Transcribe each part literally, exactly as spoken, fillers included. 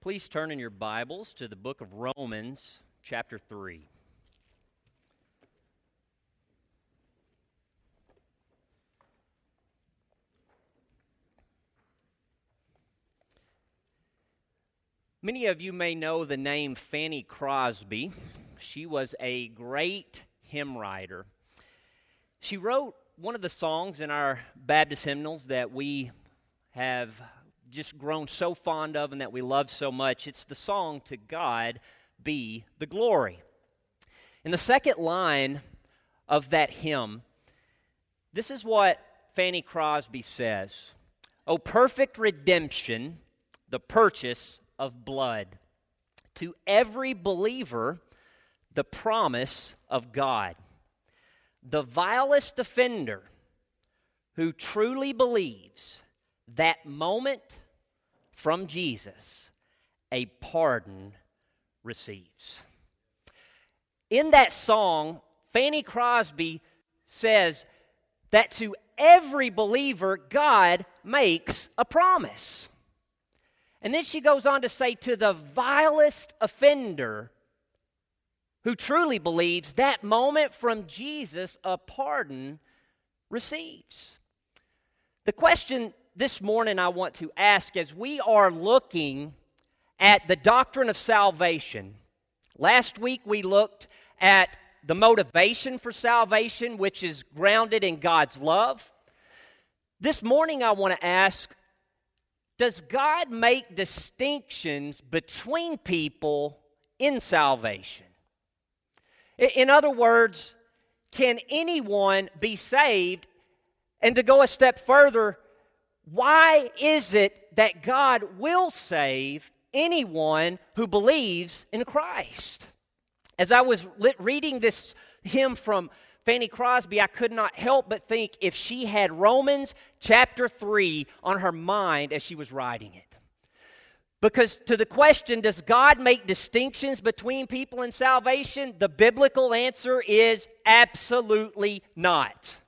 Please turn in your Bibles to the book of Romans, chapter three. Many of you may know the name Fanny Crosby. She was a great hymn writer. She wrote one of the songs in our Baptist hymnals that we have just grown so fond of and that we love so much. It's the song, "To God Be the Glory." In the second line of that hymn, this is what Fanny Crosby says: "O perfect redemption, the purchase of blood, to every believer the promise of God. The vilest offender who truly believes that moment from Jesus, a pardon receives." In that song, Fanny Crosby says that to every believer, God makes a promise. And then she goes on to say, to the vilest offender who truly believes, that moment from Jesus, a pardon receives. The question this morning I want to ask, as we are looking at the doctrine of salvation. Last week we looked at the motivation for salvation, which is grounded in God's love. This morning I want to ask, does God make distinctions between people in salvation? In other words, can anyone be saved? And to go a step further, why is it that God will save anyone who believes in Christ? As I was reading this hymn from Fanny Crosby, I could not help but think if she had Romans chapter three on her mind as she was writing it. Because to the question, does God make distinctions between people in salvation? The biblical answer is absolutely not.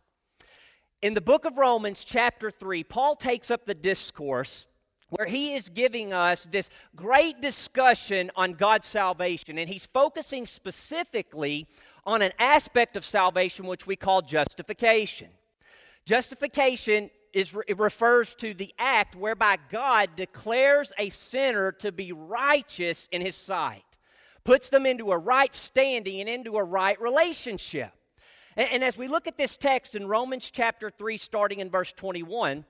In the book of Romans chapter three, Paul takes up the discourse where he is giving us this great discussion on God's salvation, and he's focusing specifically on an aspect of salvation which we call justification. Justification is it refers to the act whereby God declares a sinner to be righteous in his sight, puts them into a right standing and into a right relationship. And, and as we look at this text in Romans chapter three, starting in verse twenty-one,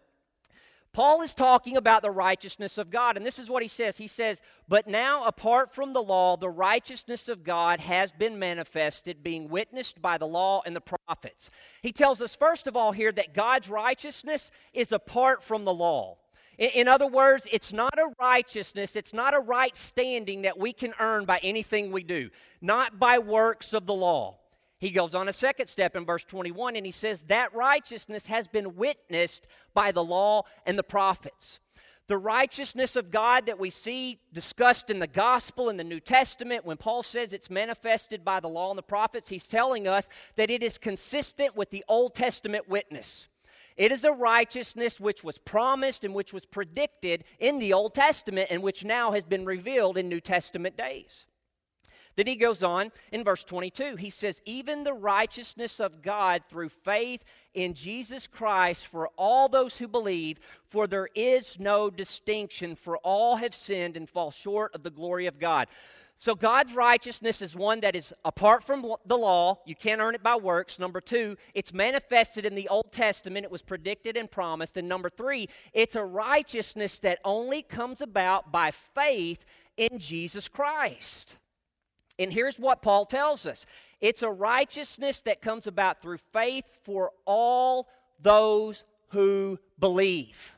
Paul is talking about the righteousness of God, and this is what he says. He says, "But now, apart from the law, the righteousness of God has been manifested, being witnessed by the law and the prophets." He tells us, first of all, here that God's righteousness is apart from the law. In, in other words, it's not a righteousness, it's not a right standing that we can earn by anything we do, not by works of the law. He goes on a second step in verse twenty-one, and he says that righteousness has been witnessed by the law and the prophets. The righteousness of God that we see discussed in the gospel in the New Testament, when Paul says it's manifested by the law and the prophets, he's telling us that it is consistent with the Old Testament witness. It is a righteousness which was promised and which was predicted in the Old Testament and which now has been revealed in New Testament days. Then he goes on in verse twenty-two. He says, "Even the righteousness of God through faith in Jesus Christ for all those who believe, for there is no distinction, for all have sinned and fall short of the glory of God." So God's righteousness is one that is apart from the law. You can't earn it by works. Number two, it's manifested in the Old Testament. It was predicted and promised. And number three, it's a righteousness that only comes about by faith in Jesus Christ. And here's what Paul tells us. It's a righteousness that comes about through faith for all those who believe.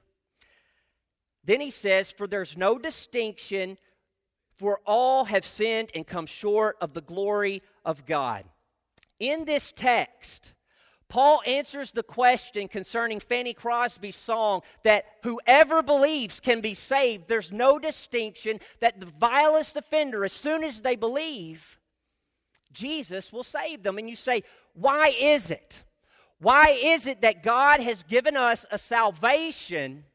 Then he says, "For there's no distinction, for all have sinned and come short of the glory of God." In this text, Paul answers the question concerning Fanny Crosby's song that whoever believes can be saved. There's no distinction, that the vilest offender, as soon as they believe, Jesus will save them. And you say, why is it? Why is it that God has given us a salvation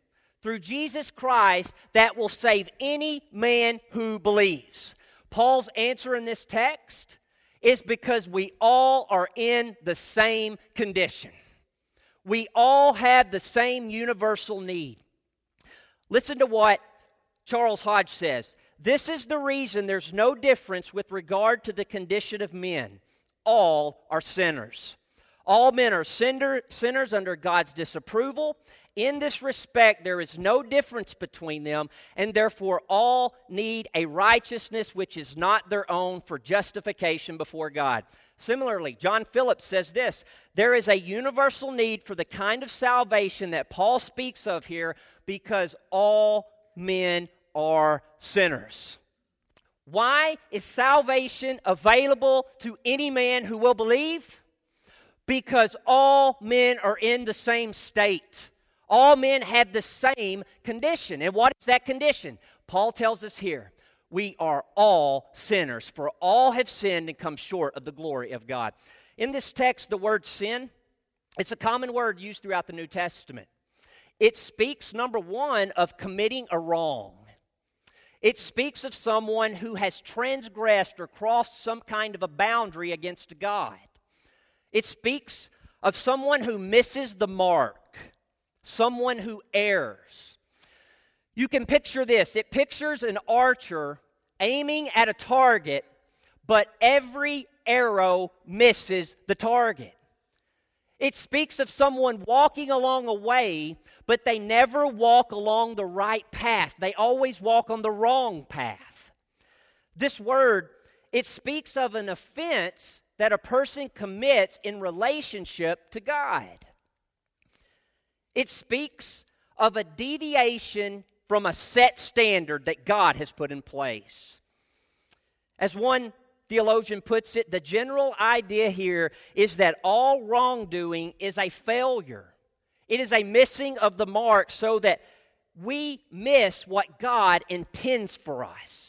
through Jesus Christ that will save any man who believes. Paul's answer in this text is because we all are in the same condition. We all have the same universal need. Listen to what Charles Hodge says. This is the reason there's no difference with regard to the condition of men. All are sinners. All men are sinner, sinners under God's disapproval. In this respect, there is no difference between them, and therefore all need a righteousness which is not their own for justification before God. Similarly, John Phillips says this, there is a universal need for the kind of salvation that Paul speaks of here because all men are sinners. Why is salvation available to any man who will believe? Because all men are in the same state. All men have the same condition. And what is that condition? Paul tells us here, we are all sinners, for all have sinned and come short of the glory of God. In this text, the word sin, it's a common word used throughout the New Testament. It speaks, number one, of committing a wrong. It speaks of someone who has transgressed or crossed some kind of a boundary against God. It speaks of someone who misses the mark, someone who errs. You can picture this. It pictures an archer aiming at a target, but every arrow misses the target. It speaks of someone walking along a way, but they never walk along the right path. They always walk on the wrong path. This word, it speaks of an offense that a person commits in relationship to God. It speaks of a deviation from a set standard that God has put in place. As one theologian puts it, the general idea here is that all wrongdoing is a failure. It is a missing of the mark so that we miss what God intends for us.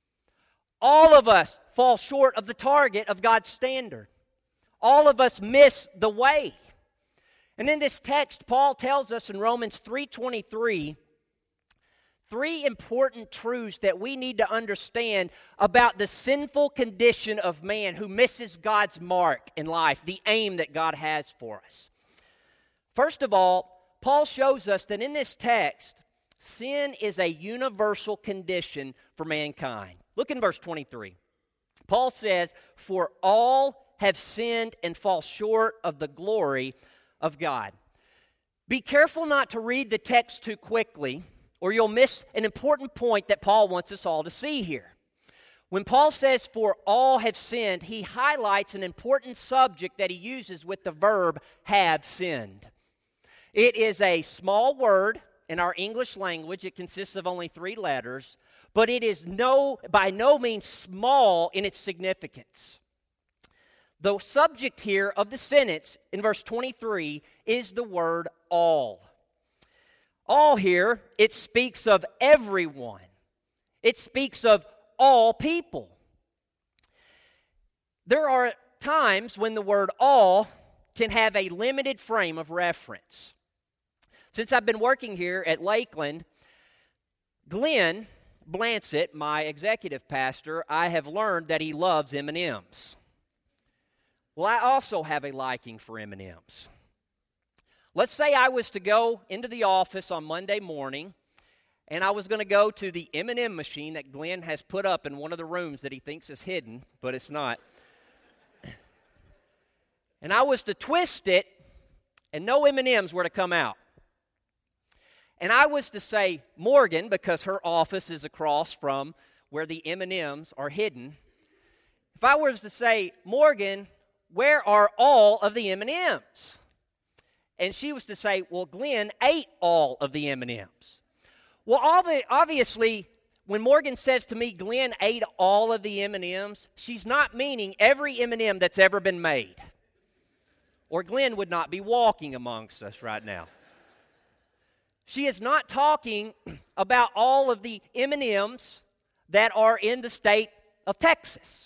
All of us fall short of the target of God's standard. All of us miss the way. And in this text, Paul tells us in Romans three twenty-three, three important truths that we need to understand about the sinful condition of man who misses God's mark in life, the aim that God has for us. First of all, Paul shows us that in this text, sin is a universal condition for mankind. Look in verse twenty-three. Paul says, "For all have sinned and fall short of the glory of God." Be careful not to read the text too quickly, or you'll miss an important point that Paul wants us all to see here. When Paul says, "For all have sinned," he highlights an important subject that he uses with the verb "have sinned." It is a small word in our English language. It consists of only three letters, but it is no by no means small in its significance. The subject here of the sentence in verse twenty-three is the word all. All here, it speaks of everyone. It speaks of all people. There are times when the word all can have a limited frame of reference. Since I've been working here at Lakeland, Glenn Blancett, my executive pastor, I have learned that he loves M and M's. Well, I also have a liking for M and M's. Let's say I was to go into the office on Monday morning, and I was going to go to the M and M machine that Glenn has put up in one of the rooms that he thinks is hidden, but it's not. And I was to twist it, and no M and M's were to come out. And I was to say, Morgan, because her office is across from where the M and M's are hidden. If I was to say, Morgan, where are all of the M and M's? And she was to say, well, Glenn ate all of the M and M's. Well, obviously, when Morgan says to me, Glenn ate all of the M and M's, she's not meaning every M and M that's ever been made. Or Glenn would not be walking amongst us right now. She is not talking about all of the M and M's that are in the state of Texas.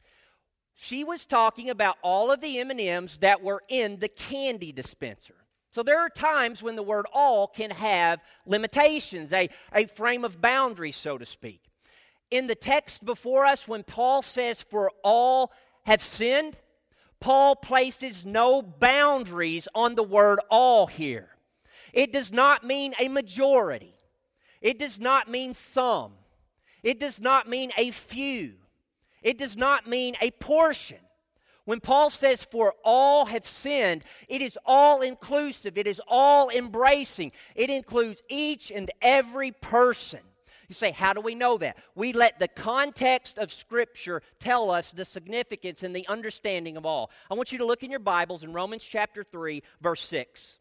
She was talking about all of the M and M's that were in the candy dispenser. So there are times when the word all can have limitations, a, a frame of boundaries, so to speak. In the text before us, when Paul says, for all have sinned, Paul places no boundaries on the word all here. It does not mean a majority. It does not mean some. It does not mean a few. It does not mean a portion. When Paul says, for all have sinned, it is all inclusive. It is all embracing. It includes each and every person. You say, how do we know that? We let the context of Scripture tell us the significance and the understanding of all. I want you to look in your Bibles in Romans chapter three, verse six.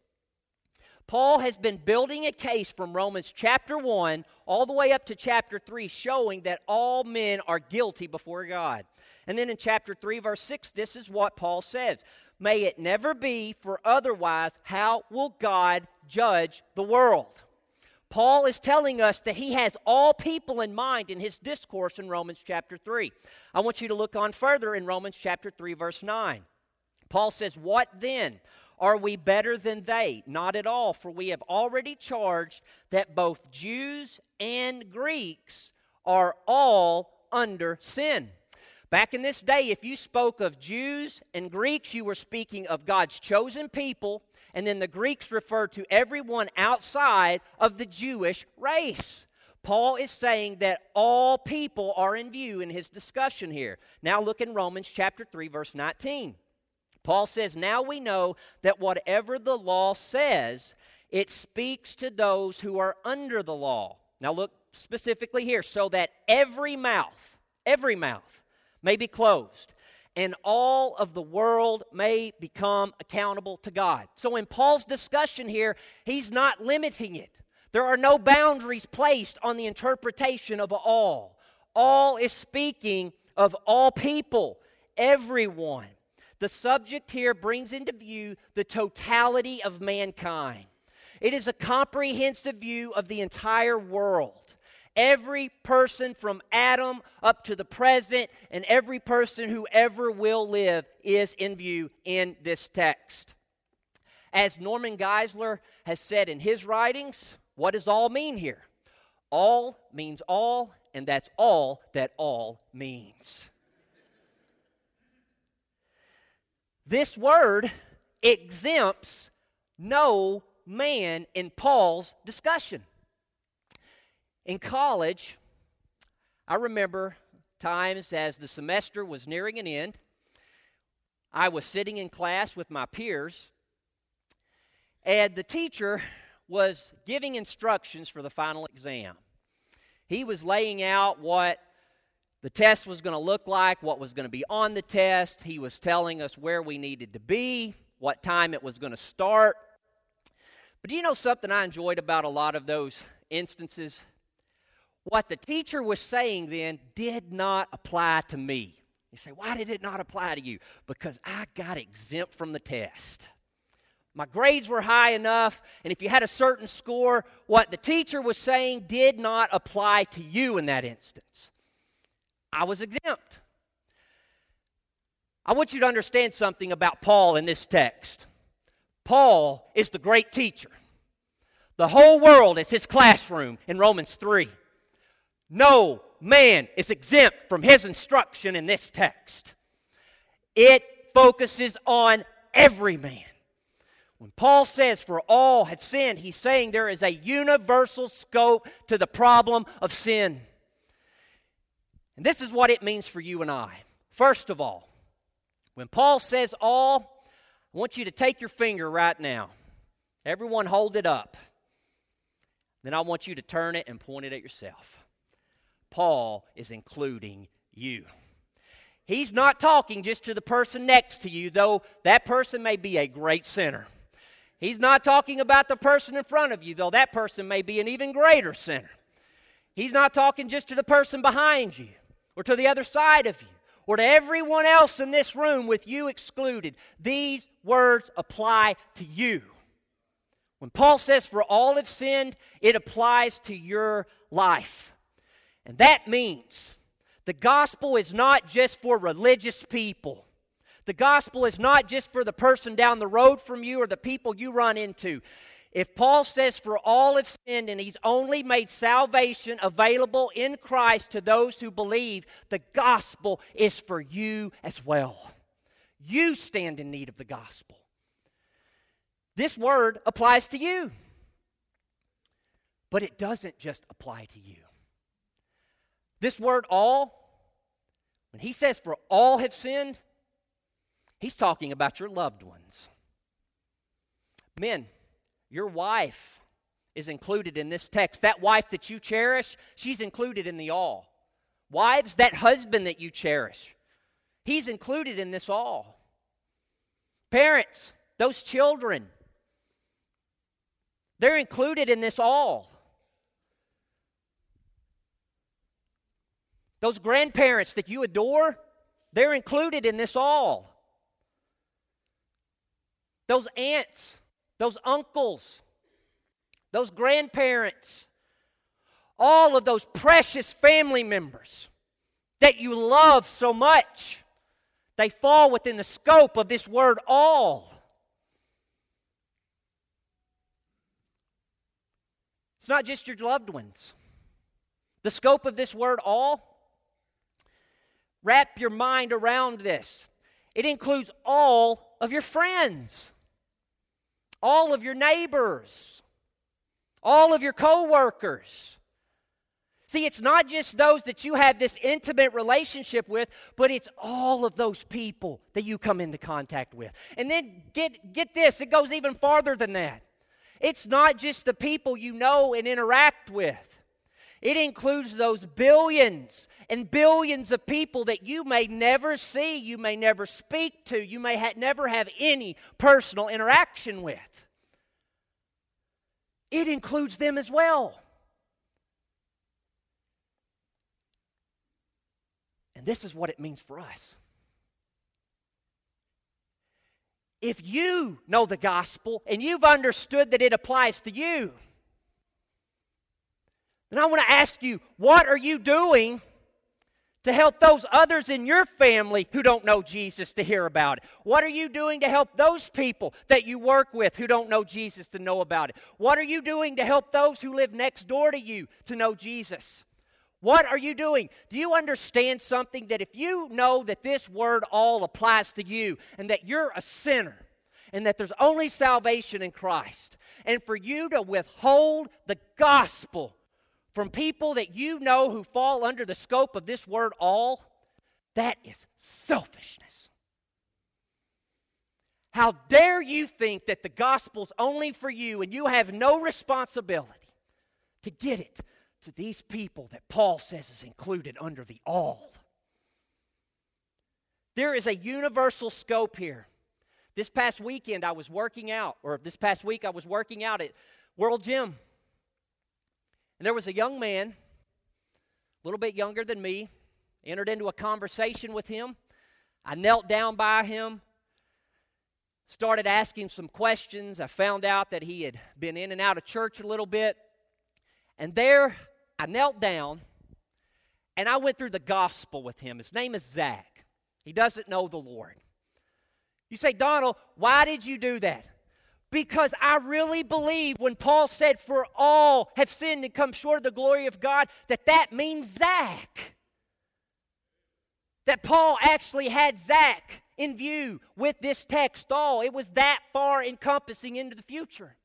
Paul has been building a case from Romans chapter one all the way up to chapter three, showing that all men are guilty before God. And then in chapter three, verse six, this is what Paul says. May it never be, for otherwise, how will God judge the world? Paul is telling us that he has all people in mind in his discourse in Romans chapter three. I want you to look on further in Romans chapter three, verse nine. Paul says, what then? Are we better than they? Not at all, for we have already charged that both Jews and Greeks are all under sin. Back in this day, if you spoke of Jews and Greeks, you were speaking of God's chosen people, and then the Greeks referred to everyone outside of the Jewish race. Paul is saying that all people are in view in his discussion here. Now look in Romans chapter three, verse nineteen. Paul says, now we know that whatever the law says, it speaks to those who are under the law. Now look specifically here, so that every mouth, every mouth may be closed, and all of the world may become accountable to God. So in Paul's discussion here, he's not limiting it. There are no boundaries placed on the interpretation of all. All is speaking of all people, everyone. The subject here brings into view the totality of mankind. It is a comprehensive view of the entire world. Every person from Adam up to the present, and every person who ever will live is in view in this text. As Norman Geisler has said in his writings, what does all mean here? All means all, and that's all that all means. This word exempts no man in Paul's discussion. In college, I remember times as the semester was nearing an end, I was sitting in class with my peers, and the teacher was giving instructions for the final exam. He was laying out what the test was going to look like, what was going to be on the test. He was telling us where we needed to be, what time it was going to start. But do you know something I enjoyed about a lot of those instances? What the teacher was saying then did not apply to me. You say, why did it not apply to you? Because I got exempt from the test. My grades were high enough, and if you had a certain score, what the teacher was saying did not apply to you in that instance. I was exempt. I want you to understand something about Paul in this text. Paul is the great teacher. The whole world is his classroom in Romans three. No man is exempt from his instruction in this text. It focuses on every man. When Paul says, for all have sinned, he's saying there is a universal scope to the problem of sin. And this is what it means for you and I. First of all, when Paul says all, I want you to take your finger right now. Everyone hold it up. Then I want you to turn it and point it at yourself. Paul is including you. He's not talking just to the person next to you, though that person may be a great sinner. He's not talking about the person in front of you, though that person may be an even greater sinner. He's not talking just to the person behind you, or to the other side of you, or to everyone else in this room with you excluded. These words apply to you. When Paul says, for all have sinned, it applies to your life. And that means the gospel is not just for religious people. The gospel is not just for the person down the road from you or the people you run into. If Paul says for all have sinned and he's only made salvation available in Christ to those who believe, the gospel is for you as well. You stand in need of the gospel. This word applies to you. But it doesn't just apply to you. This word all, when he says for all have sinned, he's talking about your loved ones. Men, your wife is included in this text. That wife that you cherish, she's included in the all. Wives, that husband that you cherish, he's included in this all. Parents, those children, they're included in this all. Those grandparents that you adore, they're included in this all. Those aunts, those uncles, those grandparents, all of those precious family members that you love so much, they fall within the scope of this word all. It's not just your loved ones. The scope of this word all, wrap your mind around this. It includes all of your friends, all of your neighbors, all of your co-workers. See, it's not just those that you have this intimate relationship with, but it's all of those people that you come into contact with. And then get, get this, it goes even farther than that. It's not just the people you know and interact with. It includes those billions and billions of people that you may never see, you may never speak to, you may ha- never have any personal interaction with. It includes them as well. And this is what it means for us. If you know the gospel and you've understood that it applies to you, then I want to ask you, what are you doing to help those others in your family who don't know Jesus to hear about it? What are you doing to help those people that you work with who don't know Jesus to know about it? What are you doing to help those who live next door to you to know Jesus? What are you doing? Do you understand something? That if you know that this word all applies to you and that you're a sinner and that there's only salvation in Christ, and for you to withhold the gospel from people that you know who fall under the scope of this word all, that is selfishness. How dare you think that the gospel's only for you and you have no responsibility to get it to these people that Paul says is included under the all. There is a universal scope here. This past weekend I was working out, or this past week I was working out at World Gym. And there was a young man, a little bit younger than me, entered into a conversation with him. I knelt down by him, started asking some questions. I found out that he had been in and out of church a little bit. And there, I knelt down, and I went through the gospel with him. His name is Zach. He doesn't know the Lord. You say, Donald, why did you do that? Because I really believe when Paul said, for all have sinned and come short of the glory of God, that that means Zach. That Paul actually had Zach in view with this text all. It was that far encompassing into the future.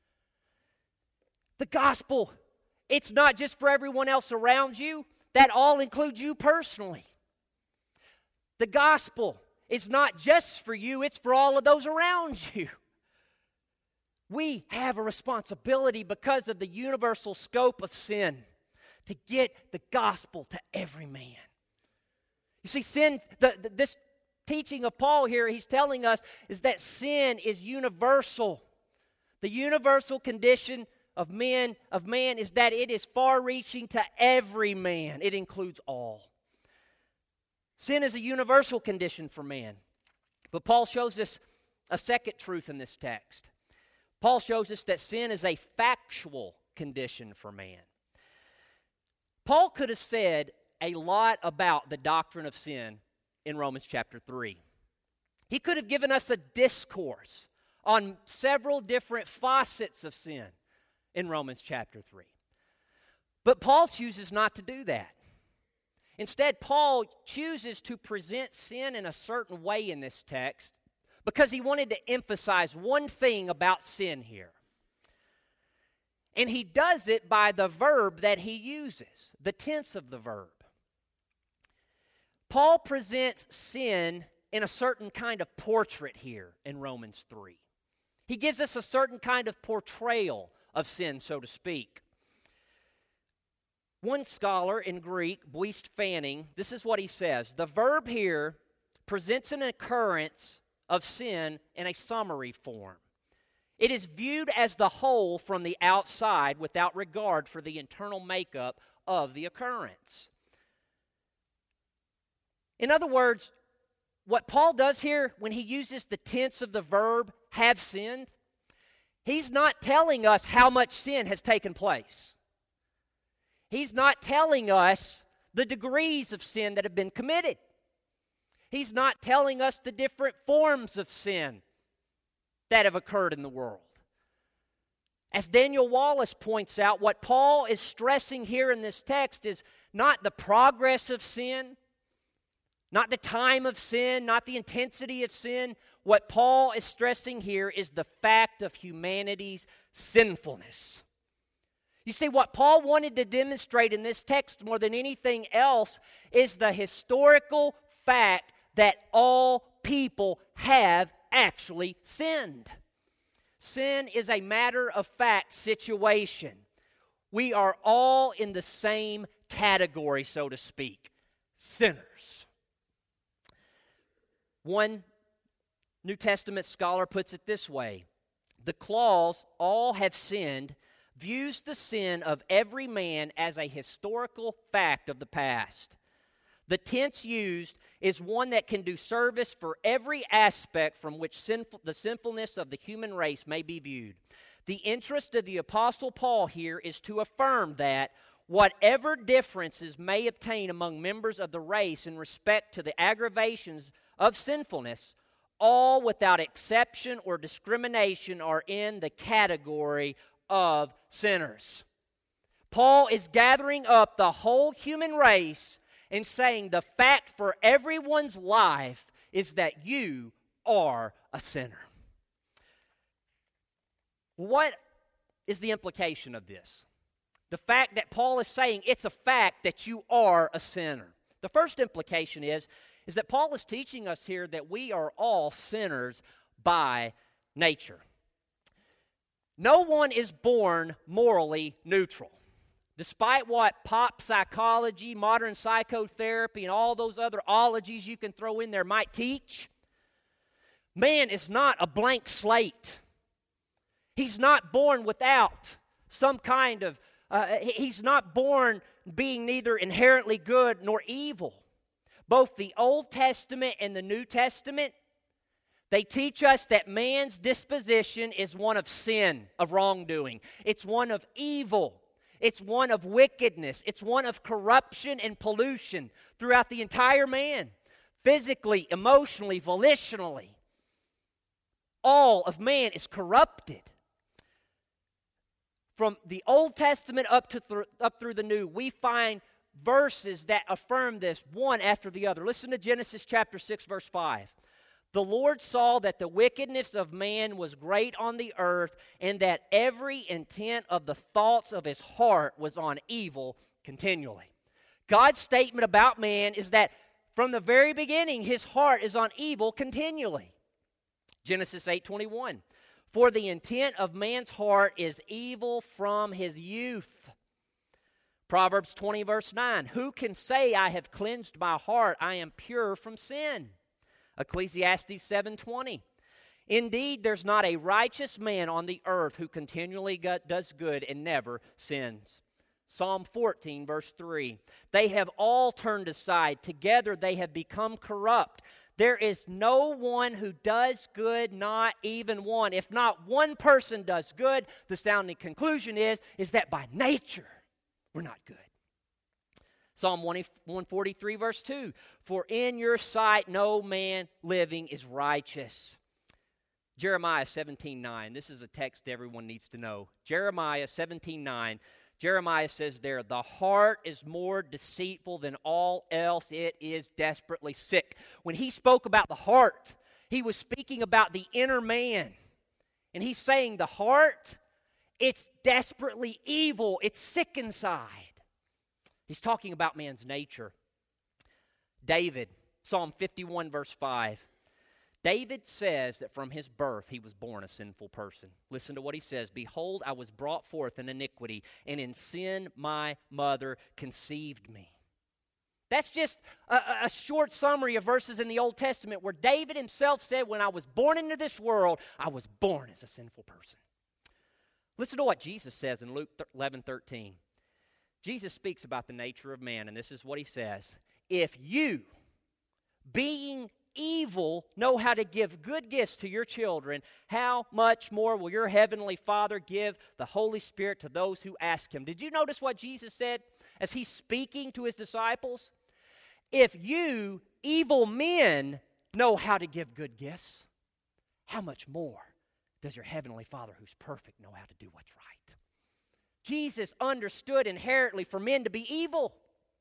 The gospel, it's not just for everyone else around you. That all includes you personally. The gospel is not just for you, it's for all of those around you. We have a responsibility because of the universal scope of sin to get the gospel to every man. You see, sin, the, the, this teaching of Paul here, he's telling us, is that sin is universal. The universal condition of men, of man, is that it is far-reaching to every man. It includes all. Sin is a universal condition for man. But Paul shows us a second truth in this text. Paul shows us that sin is a factual condition for man. Paul could have said a lot about the doctrine of sin in Romans chapter three. He could have given us a discourse on several different facets of sin in Romans chapter three. But Paul chooses not to do that. Instead, Paul chooses to present sin in a certain way in this text because he wanted to emphasize one thing about sin here. And he does it by the verb that he uses, the tense of the verb. Paul presents sin in a certain kind of portrait here in Romans three. He gives us a certain kind of portrayal of sin, so to speak. One scholar in Greek, Buist Fanning, this is what he says. The verb here presents an occurrence of sin in a summary form. It is viewed as the whole from the outside without regard for the internal makeup of the occurrence. In other words, what Paul does here when he uses the tense of the verb, have sinned, he's not telling us how much sin has taken place. He's not telling us the degrees of sin that have been committed. He's not telling us the different forms of sin that have occurred in the world. As Daniel Wallace points out, what Paul is stressing here in this text is not the progress of sin, not the time of sin, not the intensity of sin. What Paul is stressing here is the fact of humanity's sinfulness. You see, what Paul wanted to demonstrate in this text more than anything else is the historical fact that all people have actually sinned. Sin is a matter-of-fact situation. We are all in the same category, so to speak, sinners. One New Testament scholar puts it this way: the clause, all have sinned, views the sin of every man as a historical fact of the past. The tense used is one that can do service for every aspect from which sinful, the sinfulness of the human race may be viewed. The interest of the Apostle Paul here is to affirm that whatever differences may obtain among members of the race in respect to the aggravations of sinfulness, all without exception or discrimination are in the category of sinners. Paul is gathering up the whole human race and saying the fact for everyone's life is that you are a sinner. What is the implication of this? The fact that Paul is saying it's a fact that you are a sinner. The first implication is, is that Paul is teaching us here that we are all sinners by nature. No one is born morally neutral. Despite what pop psychology, modern psychotherapy, and all those other ologies you can throw in there might teach, man is not a blank slate. He's not born without some kind of, uh, he's not born being neither inherently good nor evil. Both the Old Testament and the New Testament, they teach us that man's disposition is one of sin, of wrongdoing. It's one of evil. It's one of wickedness. It's one of corruption and pollution throughout the entire man. Physically, emotionally, volitionally. All of man is corrupted. From the Old Testament up to th- up through the New, we find verses that affirm this one after the other. Listen to Genesis chapter six, verse five. The Lord saw that the wickedness of man was great on the earth, and that every intent of the thoughts of his heart was on evil continually. God's statement about man is that from the very beginning, his heart is on evil continually. Genesis eight twenty-one. For the intent of man's heart is evil from his youth. Proverbs twenty, verse nine. Who can say, I have cleansed my heart, I am pure from sin? Ecclesiastes seven twenty. Indeed, there's not a righteous man on the earth who continually does good and never sins. Psalm fourteen, verse three. They have all turned aside. Together they have become corrupt. There is no one who does good, not even one. If not one person does good, the sounding conclusion is, is that by nature, we're not good. Psalm one forty-three, verse two, for in your sight no man living is righteous. Jeremiah seventeen nine, this is a text everyone needs to know. Jeremiah seventeen nine, Jeremiah says there, the heart is more deceitful than all else. It is desperately sick. When he spoke about the heart, he was speaking about the inner man. And he's saying the heart, it's desperately evil. It's sick inside. He's talking about man's nature. David, Psalm fifty-one, verse five. David says that from his birth he was born a sinful person. Listen to what he says. Behold, I was brought forth in iniquity, and in sin my mother conceived me. That's just a, a short summary of verses in the Old Testament where David himself said, when I was born into this world, I was born as a sinful person. Listen to what Jesus says in Luke eleven thirteen. Jesus speaks about the nature of man, and this is what he says. If you, being evil, know how to give good gifts to your children, how much more will your heavenly Father give the Holy Spirit to those who ask him? Did you notice what Jesus said as he's speaking to his disciples? If you, evil men, know how to give good gifts, how much more does your heavenly Father who's perfect know how to do what's right? Jesus understood inherently for men to be evil.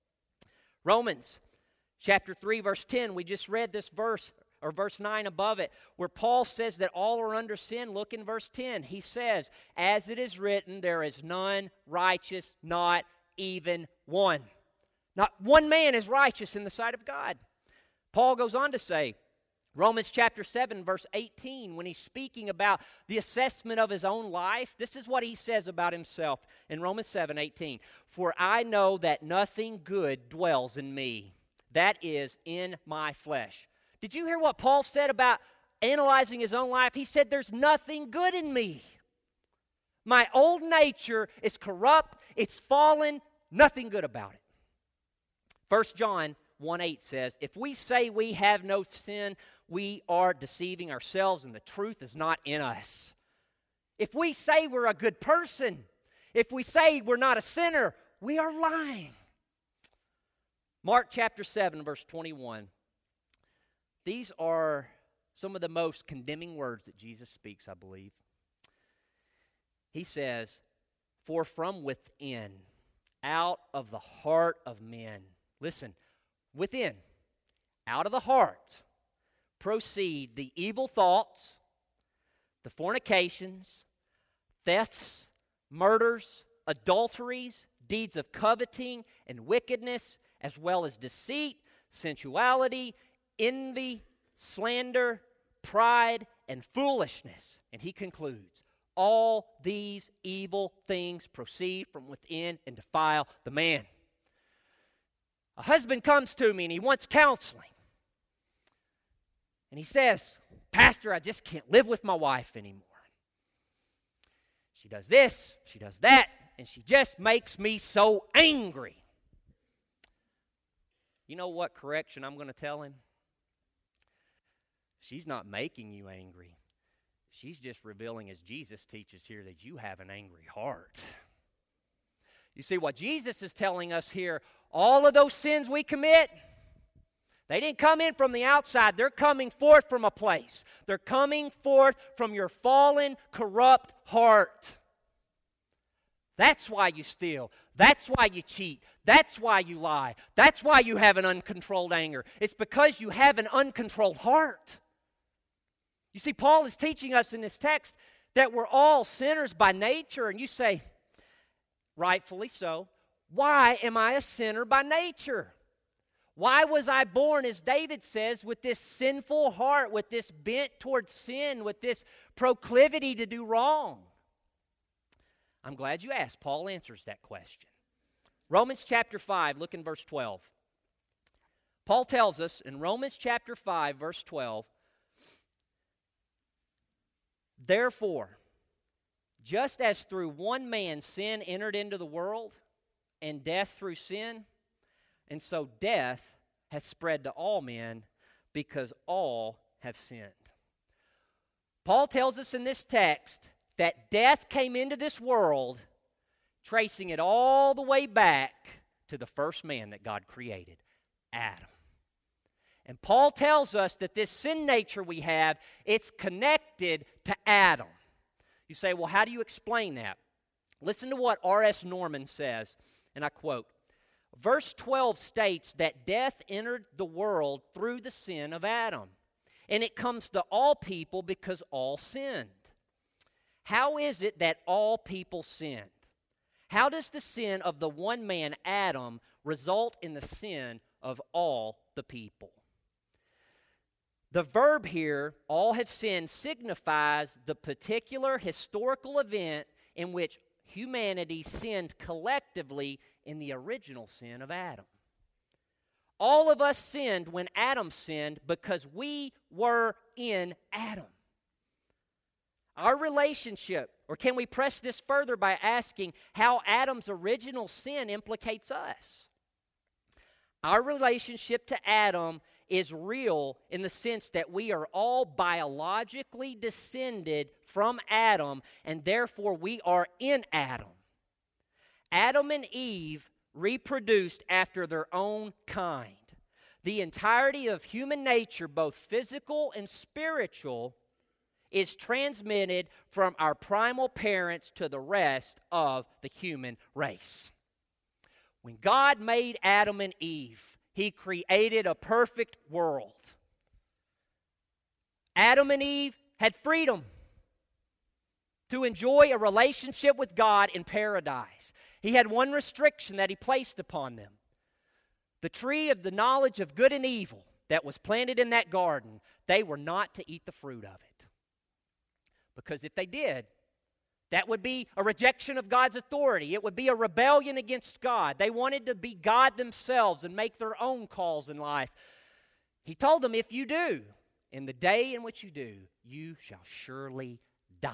Romans chapter three, verse ten, we just read this verse, or verse nine above it, where Paul says that all are under sin. Look in verse ten. He says, as it is written, there is none righteous, not even one. Not one man is righteous in the sight of God. Paul goes on to say, Romans chapter seven, verse eighteen, when he's speaking about the assessment of his own life, this is what he says about himself in Romans seven eighteen. For I know that nothing good dwells in me, that is, in my flesh. Did you hear what Paul said about analyzing his own life? He said, there's nothing good in me. My old nature is corrupt, it's fallen, nothing good about it. First John one eight says, if we say we have no sin, we are deceiving ourselves and the truth is not in us. If we say we're a good person, if we say we're not a sinner, we are lying. Mark chapter seven, verse twenty-one. These are some of the most condemning words that Jesus speaks, I believe. He says, for from within, out of the heart of men, listen, within, out of the heart, proceed the evil thoughts, the fornications, thefts, murders, adulteries, deeds of coveting and wickedness, as well as deceit, sensuality, envy, slander, pride, and foolishness. And he concludes, all these evil things proceed from within and defile the man. A husband comes to me and he wants counseling. And he says, Pastor, I just can't live with my wife anymore. She does this, she does that, and she just makes me so angry. You know what correction I'm going to tell him? She's not making you angry. She's just revealing, as Jesus teaches here, that you have an angry heart. You see, what Jesus is telling us here, all of those sins we commit, they didn't come in from the outside. They're coming forth from a place. They're coming forth from your fallen, corrupt heart. That's why you steal. That's why you cheat. That's why you lie. That's why you have an uncontrolled anger. It's because you have an uncontrolled heart. You see, Paul is teaching us in this text that we're all sinners by nature. And you say, rightfully so, why am I a sinner by nature? Why was I born, as David says, with this sinful heart, with this bent towards sin, with this proclivity to do wrong? I'm glad you asked. Paul answers that question. Romans chapter five, look in verse twelve. Paul tells us in Romans chapter five, verse twelve, therefore, just as through one man sin entered into the world, and death through sin, and so death has spread to all men because all have sinned. Paul tells us in this text that death came into this world, tracing it all the way back to the first man that God created, Adam. And Paul tells us that this sin nature we have, it's connected to Adam. You say, well, how do you explain that? Listen to what R S Norman says, and I quote, verse twelve states that death entered the world through the sin of Adam, and it comes to all people because all sinned. How is it that all people sinned? How does the sin of the one man, Adam, result in the sin of all the people? The verb here, all have sinned, signifies the particular historical event in which humanity sinned collectively in the original sin of Adam. All of us sinned when Adam sinned because we were in Adam. Our relationship, or can we press this further by asking how Adam's original sin implicates us? Our relationship to Adam is real in the sense that we are all biologically descended from Adam, and therefore we are in Adam. Adam and Eve reproduced after their own kind. The entirety of human nature, both physical and spiritual, is transmitted from our primal parents to the rest of the human race. When God made Adam and Eve, He created a perfect world. Adam and Eve had freedom to enjoy a relationship with God in paradise. He had one restriction that He placed upon them. The tree of the knowledge of good and evil that was planted in that garden, they were not to eat the fruit of it. Because if they did, that would be a rejection of God's authority. It would be a rebellion against God. They wanted to be God themselves and make their own calls in life. He told them, if you do, in the day in which you do, you shall surely die.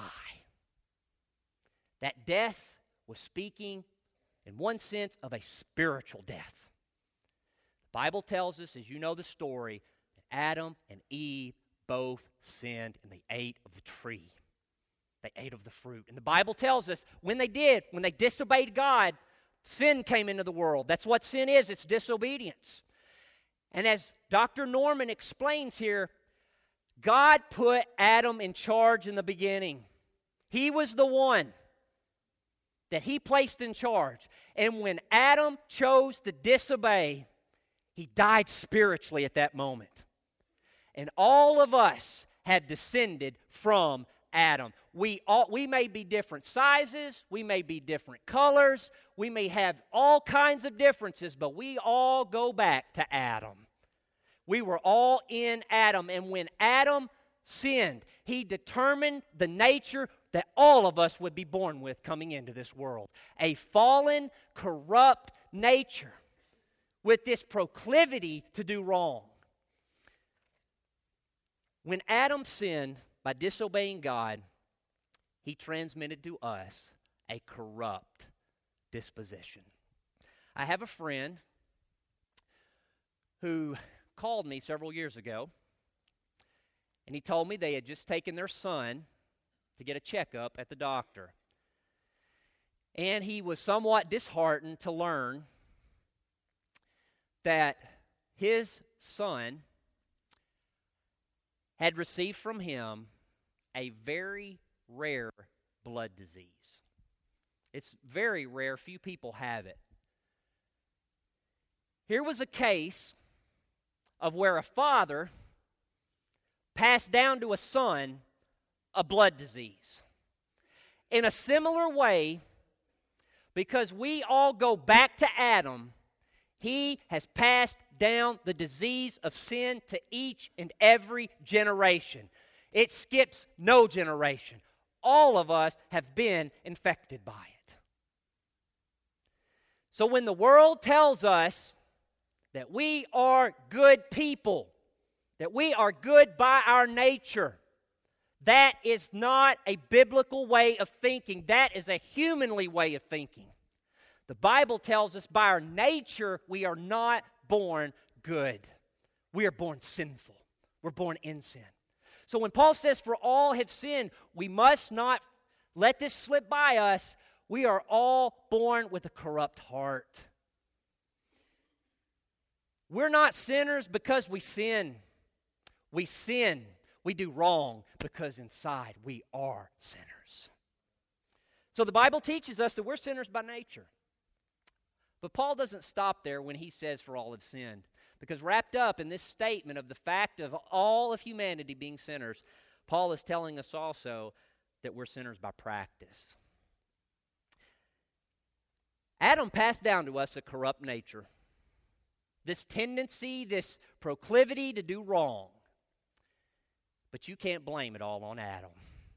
That death was speaking, in one sense, of a spiritual death. The Bible tells us, as you know the story, that Adam and Eve both sinned and they ate of the tree. They ate of the fruit. And the Bible tells us when they did, when they disobeyed God, sin came into the world. That's what sin is. It's disobedience. And as Doctor Norman explains here, God put Adam in charge in the beginning. He was the one that He placed in charge. And when Adam chose to disobey, he died spiritually at that moment. And all of us have descended from Adam. We all we may be different sizes, we may be different colors, we may have all kinds of differences, but we all go back to Adam. We were all in Adam, and when Adam sinned, he determined the nature that all of us would be born with coming into this world. A fallen, corrupt nature with this proclivity to do wrong. When Adam sinned by disobeying God, he transmitted to us a corrupt disposition. I have a friend who called me several years ago, and he told me they had just taken their son to get a checkup at the doctor. And he was somewhat disheartened to learn that his son had received from him a very rare blood disease. It's very rare. Few people have it. Here was a case of where a father passed down to a son a blood disease. In a similar way, because we all go back to Adam, he has passed down the disease of sin to each and every generation. It skips no generation. All of us have been infected by it. So when the world tells us that we are good people, that we are good by our nature, that is not a biblical way of thinking. That is a humanly way of thinking. The Bible tells us by our nature we are not born good. We are born sinful. We're born in sin. So when Paul says, for all have sinned, we must not let this slip by us. We are all born with a corrupt heart. We're not sinners because we sin. We sin, we do wrong because inside we are sinners. So the Bible teaches us that we're sinners by nature. But Paul doesn't stop there when he says for all have sinned. Because wrapped up in this statement of the fact of all of humanity being sinners, Paul is telling us also that we're sinners by practice. Adam passed down to us a corrupt nature. This tendency, this proclivity to do wrong. But you can't blame it all on Adam.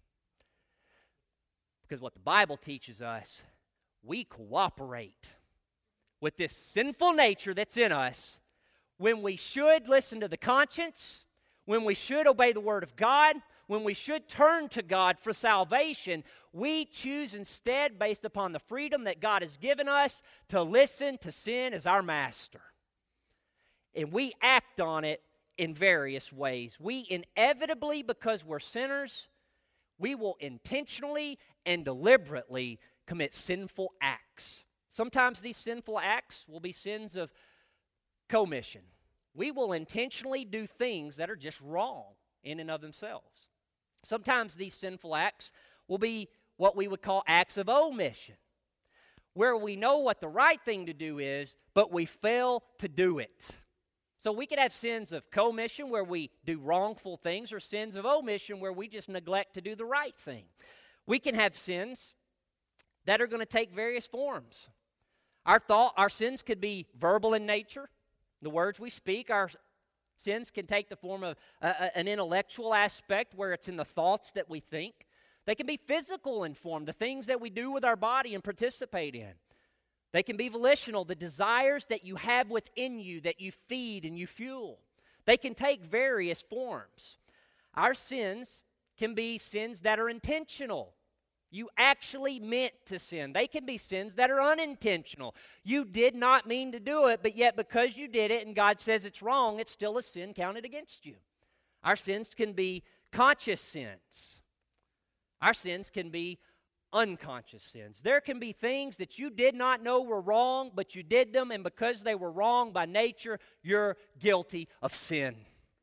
Because what the Bible teaches us, we cooperate with this sinful nature that's in us when we should listen to the conscience, when we should obey the Word of God, when we should turn to God for salvation. We choose instead, based upon the freedom that God has given us, to listen to sin as our master. And we act on it in various ways. We inevitably, because we're sinners, we will intentionally and deliberately commit sinful acts. Sometimes these sinful acts will be sins of commission. We will intentionally do things that are just wrong in and of themselves. Sometimes these sinful acts will be what we would call acts of omission, where we know what the right thing to do is, but we fail to do it. So we could have sins of commission where we do wrongful things, or sins of omission where we just neglect to do the right thing. We can have sins that are going to take various forms. Our thought, our sins could be verbal in nature. The words we speak, our sins can take the form of uh, an intellectual aspect where it's in the thoughts that we think. They can be physical in form, the things that we do with our body and participate in. They can be volitional, the desires that you have within you that you feed and you fuel. They can take various forms. Our sins can be sins that are intentional. You actually meant to sin. They can be sins that are unintentional. You did not mean to do it, but yet because you did it and God says it's wrong, it's still a sin counted against you. Our sins can be conscious sins. Our sins can be unconscious sins. There can be things that you did not know were wrong, but you did them, and because they were wrong by nature, you're guilty of sin.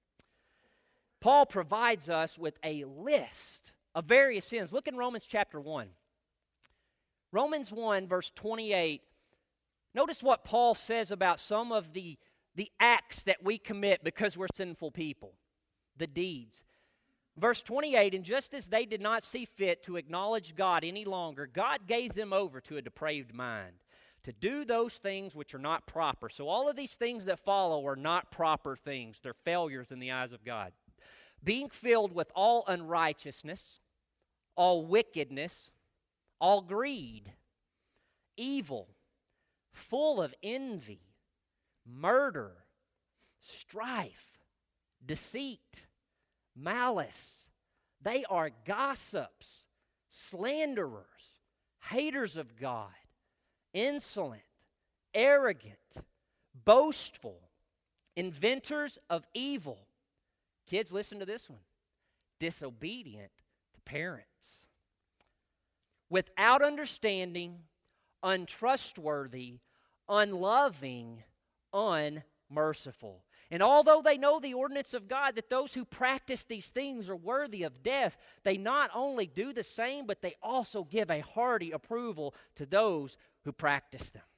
Paul provides us with a list of various sins. Look in Romans chapter one. Romans one, verse twenty-eight. Notice what Paul says about some of the, the acts that we commit because we're sinful people, the deeds. Verse twenty-eight, and just as they did not see fit to acknowledge God any longer, God gave them over to a depraved mind, to do those things which are not proper. So all of these things that follow are not proper things. They're failures in the eyes of God. Being filled with all unrighteousness, all wickedness, all greed, evil, full of envy, murder, strife, deceit, malice. They are gossips, slanderers, haters of God, insolent, arrogant, boastful, inventors of evil. Kids, listen to this one. Disobedient to parents. Without understanding, untrustworthy, unloving, unmerciful. And although they know the ordinance of God, that those who practice these things are worthy of death, they not only do the same, but they also give a hearty approval to those who practice them.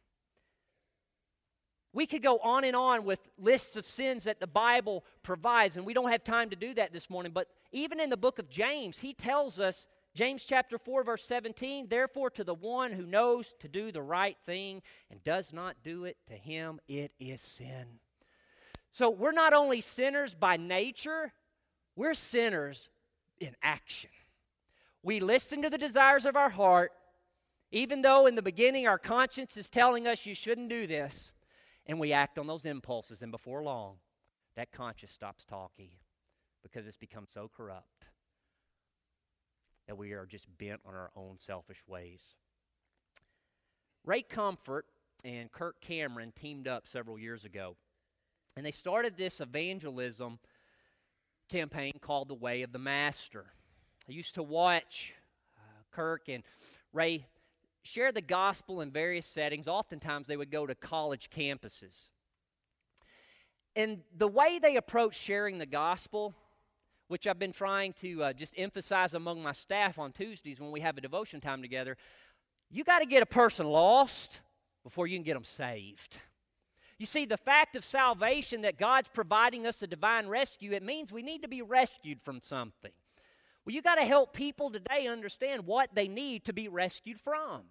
We could go on and on with lists of sins that the Bible provides, and we don't have time to do that this morning, but even in the book of James, he tells us, James chapter four, verse seventeen, therefore to the one who knows to do the right thing and does not do it, to him it is sin. So we're not only sinners by nature, we're sinners in action. We listen to the desires of our heart, even though in the beginning our conscience is telling us you shouldn't do this, and we act on those impulses, and before long, that conscience stops talking because it's become so corrupt that we are just bent on our own selfish ways. Ray Comfort and Kirk Cameron teamed up several years ago, and they started this evangelism campaign called The Way of the Master. I used to watch uh, Kirk and Ray share the gospel in various settings. Oftentimes they would go to college campuses. And the way they approach sharing the gospel, which I've been trying to uh, just emphasize among my staff on Tuesdays when we have a devotion time together, you got to get a person lost before you can get them saved. You see, the fact of salvation, that God's providing us a divine rescue, it means we need to be rescued from something. Well, you got to help people today understand what they need to be rescued from.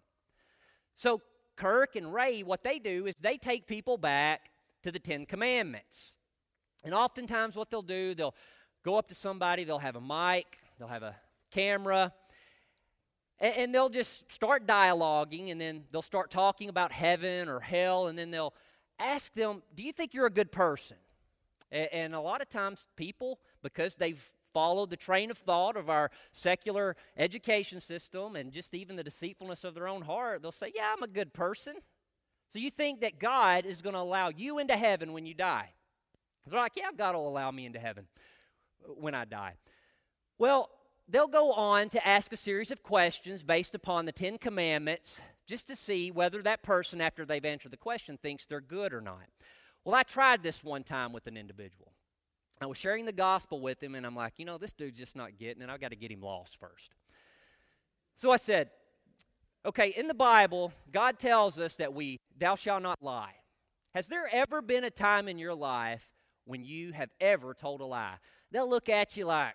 So Kirk and Ray, what they do is they take people back to the Ten Commandments. And oftentimes what they'll do, they'll go up to somebody, they'll have a mic, they'll have a camera, and, and they'll just start dialoguing, and then they'll start talking about heaven or hell, and then they'll ask them, do you think you're a good person? And, and a lot of times people, because they've followed the train of thought of our secular education system and just even the deceitfulness of their own heart, they'll say, yeah, I'm a good person. So you think that God is going to allow you into heaven when you die? They're like, yeah, God will allow me into heaven when I die. Well, they'll go on to ask a series of questions based upon the Ten Commandments just to see whether that person, after they've answered the question, thinks they're good or not. Well, I tried this one time with an individual. I was sharing the gospel with him, and I'm like, you know, this dude's just not getting it. I've got to get him lost first. So I said, okay, in the Bible, God tells us that we, thou shalt not lie. Has there ever been a time in your life when you have ever told a lie? They'll look at you like,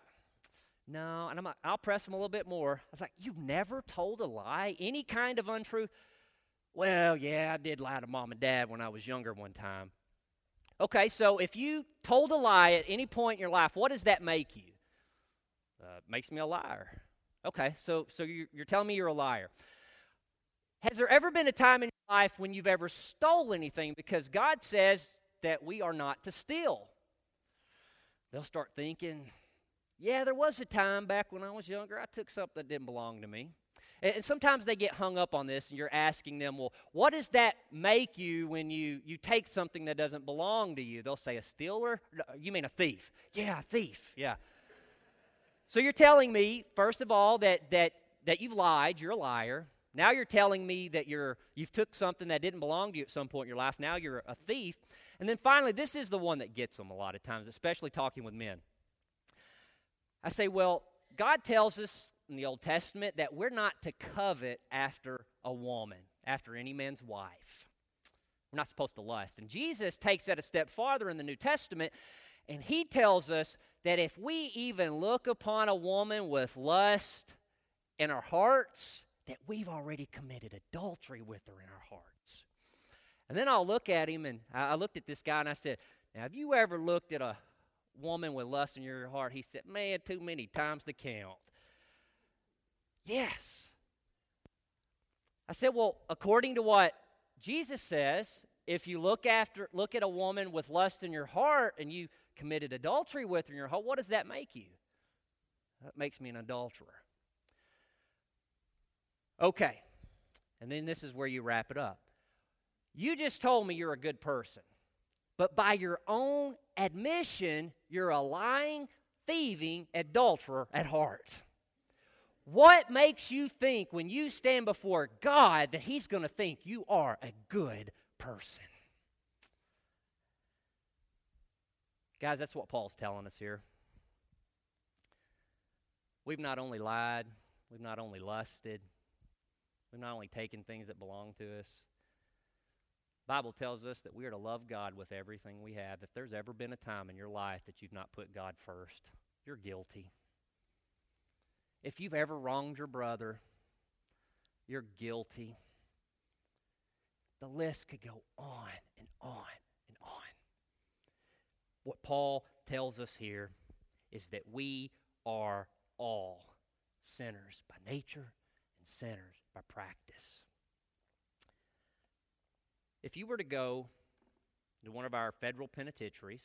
no, and I'm like, I'll press them a little bit more. I was like, you've never told a lie? Any kind of untruth? Well, yeah, I did lie to mom and dad when I was younger one time. Okay, so if you told a lie at any point in your life, what does that make you? Uh, makes me a liar. Okay, so so you're, you're telling me you're a liar. Has there ever been a time in your life when you've ever stole anything? Because God says that we are not to steal. They'll start thinking, yeah, there was a time back when I was younger, I took something that didn't belong to me. And, and sometimes they get hung up on this, and you're asking them, well, what does that make you when you, you take something that doesn't belong to you? They'll say, a stealer? No, you mean a thief? Yeah, a thief, yeah. So you're telling me, first of all, that that that you've lied, you're a liar. Now you're telling me that you're you've took something that didn't belong to you at some point in your life. Now you're a thief. And then finally, this is the one that gets them a lot of times, especially talking with men. I say, well, God tells us in the Old Testament that we're not to covet after a woman, after any man's wife. We're not supposed to lust. And Jesus takes that a step farther in the New Testament, and he tells us that if we even look upon a woman with lust in our hearts, that we've already committed adultery with her in our hearts. And then I'll look at him, and I looked at this guy, and I said, now, have you ever looked at a woman with lust in your heart? He said, man, too many times to count. Yes. I said, well, according to what Jesus says, if you look after look at a woman with lust in your heart and you committed adultery with her in your heart, what does that make you? That makes me an adulterer. Okay. And then this is where you wrap it up. You just told me you're a good person, but by your own admission, you're a lying, thieving adulterer at heart. What makes you think when you stand before God that he's going to think you are a good person? Guys, that's what Paul's telling us here. We've not only lied, we've not only lusted, we've not only taken things that belong to us. The Bible tells us that we are to love God with everything we have. If there's ever been a time in your life that you've not put God first, you're guilty. If you've ever wronged your brother, you're guilty. The list could go on and on and on. What Paul tells us here is that we are all sinners by nature and sinners by practice. If you were to go to one of our federal penitentiaries,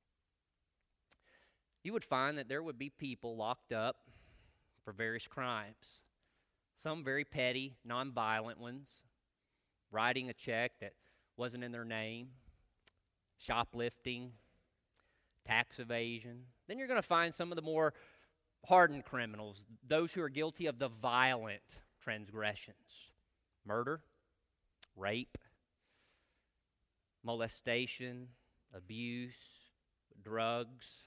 you would find that there would be people locked up for various crimes. Some very petty, non-violent ones, writing a check that wasn't in their name, shoplifting, tax evasion. Then you're going to find some of the more hardened criminals, those who are guilty of the violent transgressions, murder, rape, molestation, abuse, drugs.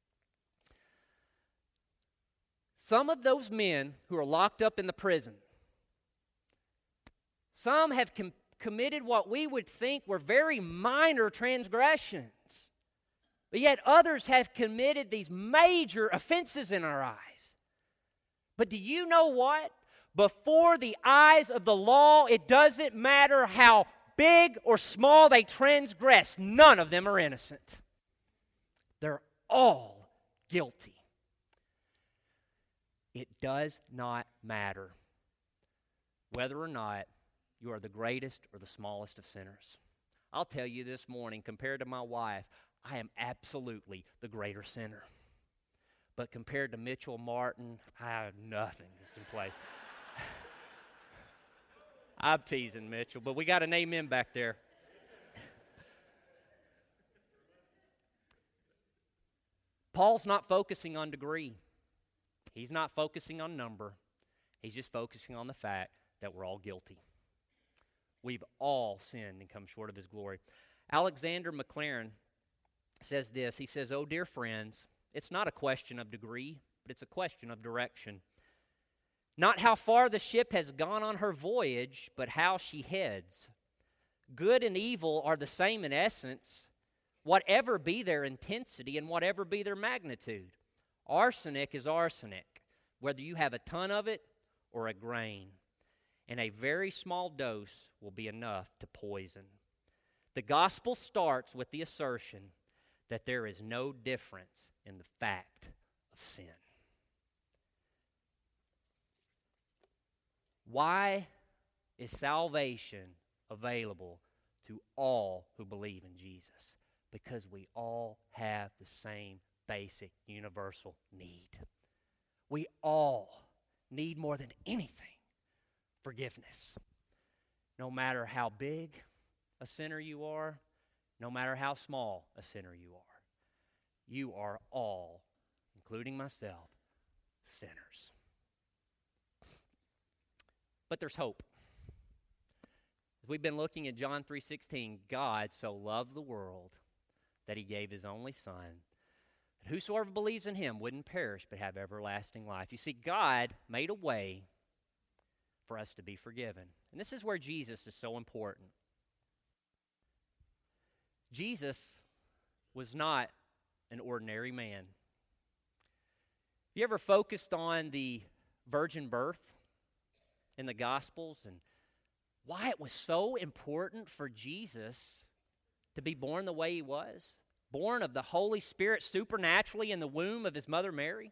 Some of those men who are locked up in the prison, some have com- committed what we would think were very minor transgressions. But yet others have committed these major offenses in our eyes. But do you know what? Before the eyes of the law, it doesn't matter how big or small they transgress. None of them are innocent. They're all guilty. It does not matter whether or not you are the greatest or the smallest of sinners. I'll tell you this morning, compared to my wife, I am absolutely the greater sinner. But compared to Mitchell Martin, I have nothing that's in place. I'm teasing Mitchell, but we got an amen back there. Paul's not focusing on degree. He's not focusing on number. He's just focusing on the fact that we're all guilty. We've all sinned and come short of his glory. Alexander McLaren says this. He says, "Oh, dear friends, it's not a question of degree, but it's a question of direction. Not how far the ship has gone on her voyage, but how she heads. Good and evil are the same in essence, whatever be their intensity and whatever be their magnitude. Arsenic is arsenic, whether you have a ton of it or a grain. And a very small dose will be enough to poison. The gospel starts with the assertion that there is no difference in the fact of sin." Why is salvation available to all who believe in Jesus? Because we all have the same basic universal need. We all need more than anything forgiveness. No matter how big a sinner you are, no matter how small a sinner you are, you are all, including myself, sinners. But there's hope. We've been looking at John three sixteen. God so loved the world that he gave his only Son, that whosoever believes in him wouldn't perish but have everlasting life. You see, God made a way for us to be forgiven. And this is where Jesus is so important. Jesus was not an ordinary man. You ever focused on the virgin birth in the Gospels and why it was so important for Jesus to be born the way he was? Born of the Holy Spirit supernaturally in the womb of his mother Mary?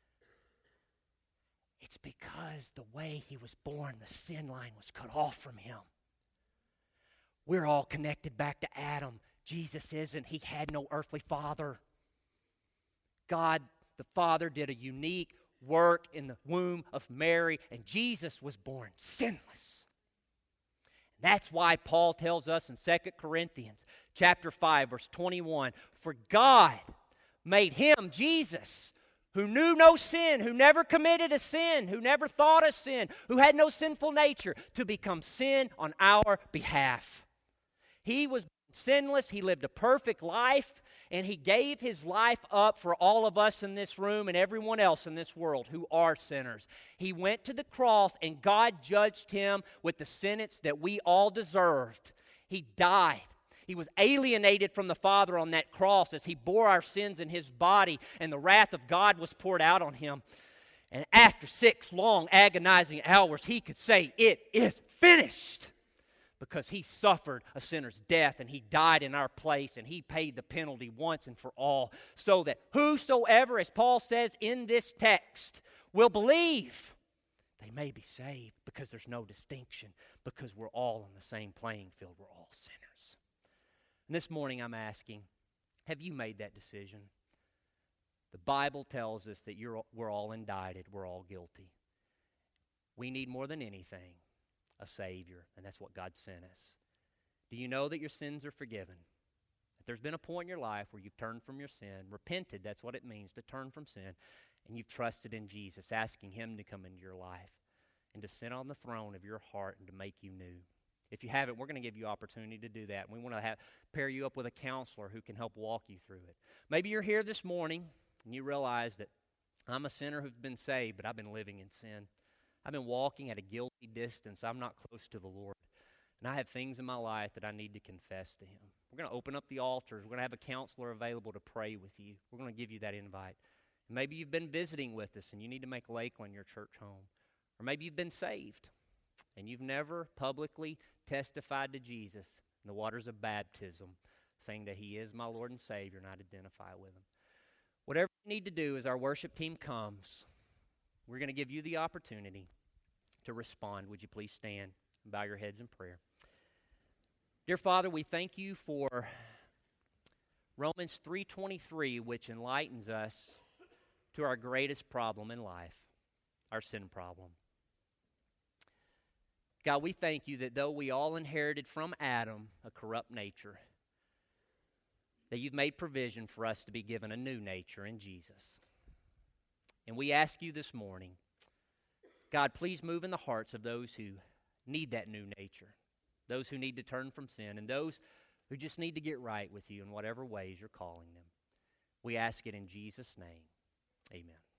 It's because the way he was born, the sin line was cut off from him. We're all connected back to Adam. Jesus isn't. He had no earthly father. God, the Father, did a unique work in the womb of Mary, and Jesus was born sinless. That's why Paul tells us in Second Corinthians chapter five, verse twenty-one, for God made him, Jesus, who knew no sin, who never committed a sin, who never thought a sin, who had no sinful nature, to become sin on our behalf. He was sinless, he lived a perfect life, and he gave his life up for all of us in this room and everyone else in this world who are sinners. He went to the cross, and God judged him with the sentence that we all deserved. He died. He was alienated from the Father on that cross as he bore our sins in his body, and the wrath of God was poured out on him. And after six long agonizing hours, he could say, "It is finished," because he suffered a sinner's death and he died in our place and he paid the penalty once and for all, so that whosoever, as Paul says in this text, will believe, they may be saved, because there's no distinction, because we're all on the same playing field. We're all sinners. And this morning I'm asking, have you made that decision? The Bible tells us that you're, we're all indicted. We're all guilty. We need more than anything a Savior, and that's what God sent us. Do you know that your sins are forgiven? If there's been a point in your life where you've turned from your sin, repented, that's what it means to turn from sin, and you've trusted in Jesus, asking him to come into your life and to sit on the throne of your heart and to make you new. If you haven't, we're going to give you opportunity to do that. And we want to have, pair you up with a counselor who can help walk you through it. Maybe you're here this morning and you realize that I'm a sinner who's been saved, but I've been living in sin. I've been walking at a guilty distance. I'm not close to the Lord. And I have things in my life that I need to confess to Him. We're going to open up the altars. We're going to have a counselor available to pray with you. We're going to give you that invite. And maybe you've been visiting with us and you need to make Lakeland your church home. Or maybe you've been saved and you've never publicly testified to Jesus in the waters of baptism, saying that He is my Lord and Savior, and I'd identify with Him. Whatever you need to do as our worship team comes, we're going to give you the opportunity to respond. Would you please stand and bow your heads in prayer? Dear Father, we thank you for Romans three twenty-three, which enlightens us to our greatest problem in life, our sin problem. God, we thank you that though we all inherited from Adam a corrupt nature, that you've made provision for us to be given a new nature in Jesus. And we ask you this morning, God, please move in the hearts of those who need that new nature, those who need to turn from sin, and those who just need to get right with you in whatever ways you're calling them. We ask it in Jesus' name. Amen.